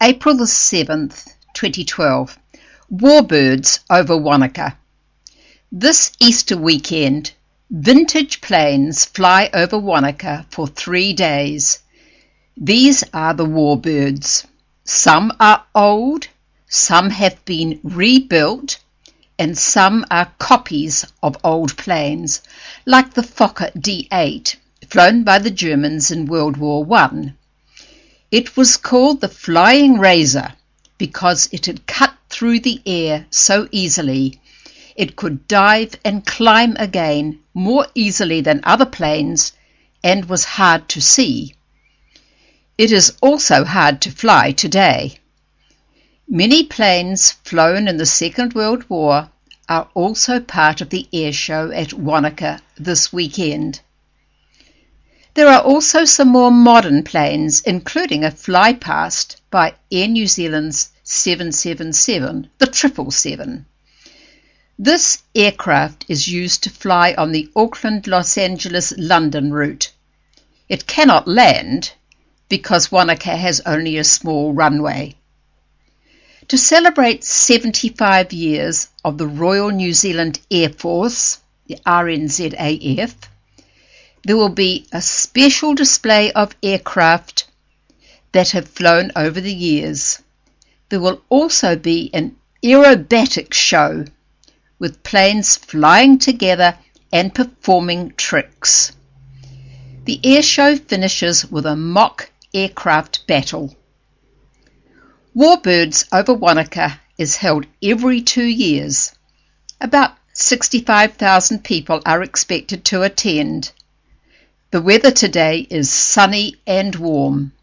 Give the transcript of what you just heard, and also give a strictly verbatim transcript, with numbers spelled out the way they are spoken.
April the seventh, twenty twelve. Warbirds over Wanaka. This Easter weekend, vintage planes fly over Wanaka for three days. These are the warbirds. Some are old, some have been rebuilt, and some are copies of old planes, like the Fokker D eight, flown by the Germans in World War One. It was called the Flying Razor because it had cut through the air so easily. It could dive and climb again more easily than other planes and was hard to see. It is also hard to fly today. Many planes flown in the Second World War are also part of the air show at Wanaka this weekend. There are also some more modern planes, including a flypast by Air New Zealand's seven seven seven, the triple seven. This aircraft is used to fly on the Auckland-Los Angeles-London route. It cannot land because Wanaka has only a small runway. To celebrate seventy-five years of the Royal New Zealand Air Force, the R N Z A F, there will be a special display of aircraft that have flown over the years. There will also be an aerobatic show with planes flying together and performing tricks. The air show finishes with a mock aircraft battle. Warbirds over Wanaka is held every two years. About sixty-five thousand people are expected to attend. The weather today is sunny and warm.